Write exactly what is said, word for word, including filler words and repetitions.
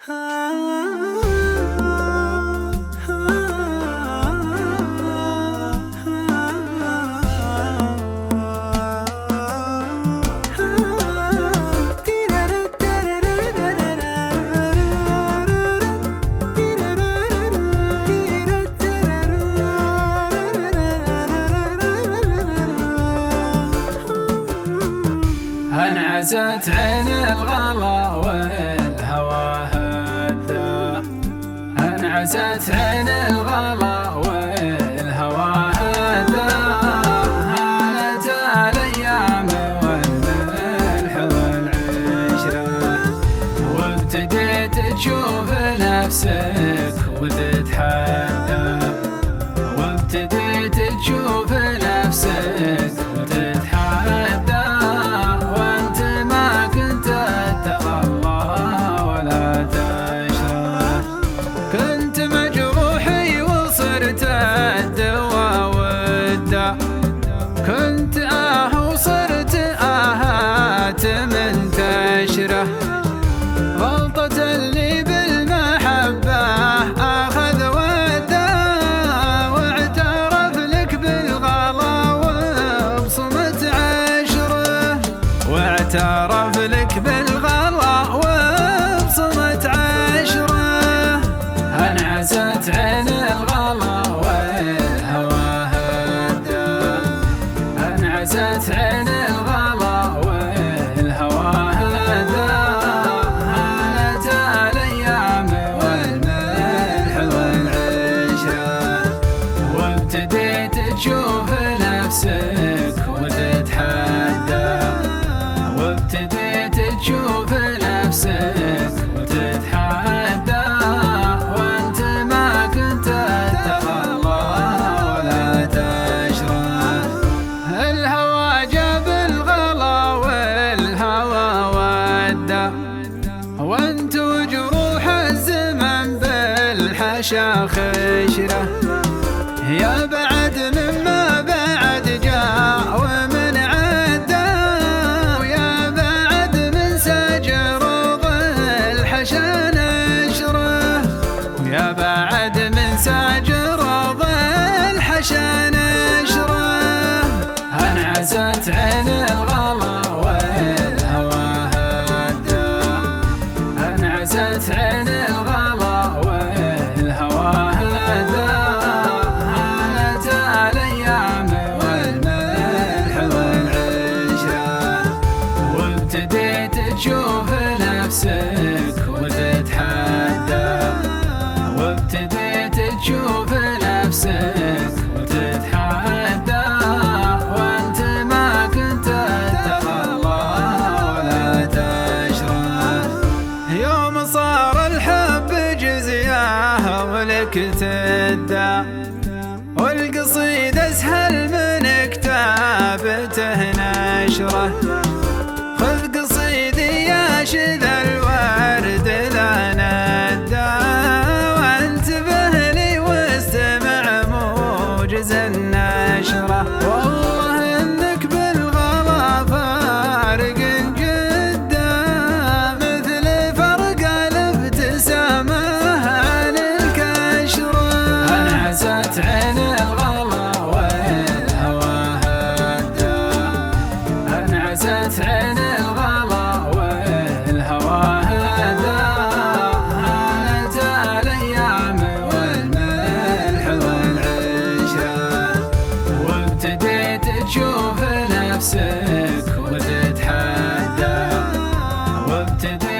انعزت عين الغلا والهوى هدا، انعزت عين الغلا والهوى هدا، هانت الايام والملح والعشره، وابتديت تشوف نفسك وتتحدى، وابتديت تشوف نفسك وتتحدى، وانت ما كنت تتخلى ولا تشرح، كنت مجروحي وصرت الدوا والداء، كنت آه وصرت آهات من تشره، غلطة اللي بالمحبة آخذ ودا، واعترف لك بالغلا وبصمت عشره، واعترف لك بالغلا وبصمت عشره، انعزت عين الغلا والهوى هدا، انعزت عين الغلا والهوى هدا، هانت الايام والملح والعشره، وابتديت تشوف نفسك وتتحدى، وابتديت تشوف نفسك وتتحدى، وانت ما كنت تتخلى ولا تشرح، الهوى جاب الغلا والهوى ودا، وانت وجروح الزمن بالحشا خشره، يا بعد مما بعد جاء ومن عدى، ويا بعد من سجر الحشا نشره، ويا بعد من سجر الحشا نشره، انعزت عين الغلا والهوى هدا، انعزت عين الغلا والهوى هدا، هانت الايام والملح والعشره، وابتديت تشوف نفسك وتتحدى، وابتديت تشوف نفسك وتتحدى، وانت ما كنت تتخلى ولا تشرح، يوم صار الحب جزياه ولك تدى، والقصيد اسهل من كتابته نشره، خذ قصيدي يا شذا الورد ذا ندى، وانتبه لي واستمع موجز النشره، والله انك بالغلا فارق جدا، مثل فرق الابتسامه عن الكشره، انعزت عين الغلا والهوى هدا، انعزت عين الغلا والهوى هدا، هانت الايام والملح والعشره، وابتديت تشوف نفسك وتتحدى، وابتديت